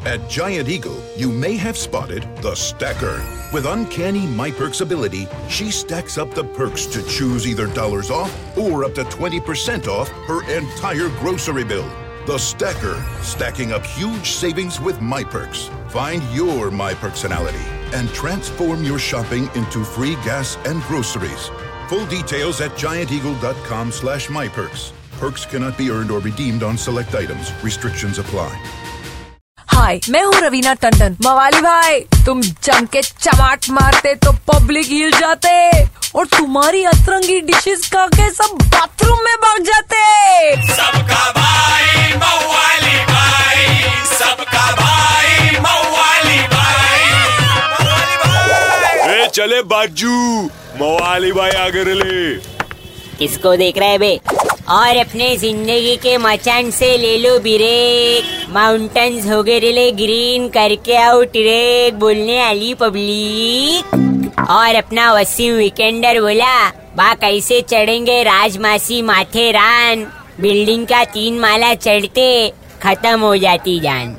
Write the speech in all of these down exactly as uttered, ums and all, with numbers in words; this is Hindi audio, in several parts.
At Giant Eagle, you may have spotted the stacker. With uncanny MyPerks ability, she stacks up the perks to choose either dollars off or up to twenty percent off her entire grocery bill. The stacker, stacking up huge savings with MyPerks. Find your My Personality and transform your shopping into free gas and groceries. Full details at giant eagle dot com slash my perks. Perks cannot be earned or redeemed on select items. Restrictions apply. हाय, मैं हूँ रवीना टंडन। मवाली भाई, तुम जम के चमाट मारते तो पब्लिक हिल जाते और तुम्हारी अतरंगी डिशेस खा के सब बाथरूम में भाग जाते। सबका भाई मवाली भाई, सबका भाई मवाली भाई, मवाली भाई। ए चले बाजू, मवाली भाई आगे ले। किसको देख रहे बे? और अपने जिंदगी के मचान से ले लो ब्रेक। माउंटेन्स हो गए रिले ग्रीन, करके आओ ट्रेक, बोलने वाली पब्लिक। और अपना वसीम वीकेंडर बोला, बा कैसे चढ़ेंगे राजमासी माथे रान, बिल्डिंग का तीन माला चढ़ते खत्म हो जाती जान।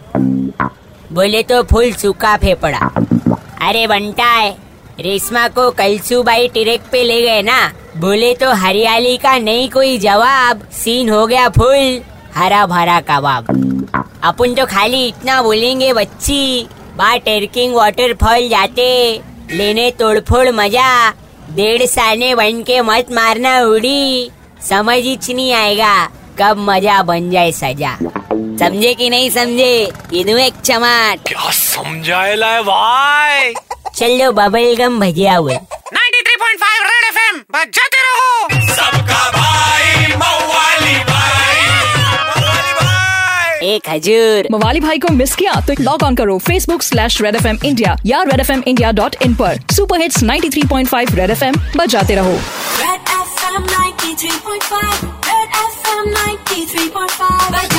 बोले तो फुल सूखा फेफड़ा। अरे बंटा है, रेशमा को कलसूबाई ट्रेक पे ले गए ना, बोले तो हरियाली का नहीं कोई जवाब, सीन हो गया फुल हरा भरा कबाब। अपन तो खाली इतना बोलेंगे बच्ची, बा टेरकिंग वाटरफॉल जाते लेने तोड़फोड़ मजा, डेढ़ साले बन के मत मारना उड़ी, समझ ही नहीं आएगा कब मजा बन जाए सजा। समझे कि नहीं समझे? इधर एक चमाट। क्या समझाएला है भाई? चलो बबल गम भजिया हुए। Ninety three point five Red FM बजाते रहो। सबका भाई मवाली भाई, मवाली भाई। एक हजूर। मवाली भाई को मिस किया तो लॉग ऑन करो Facebook slash Red F M India या Red F M India dot in पर। Super hits ninety three point five Red F M बजाते रहो। Red F M ninety three point five, Red F M ninety three point five.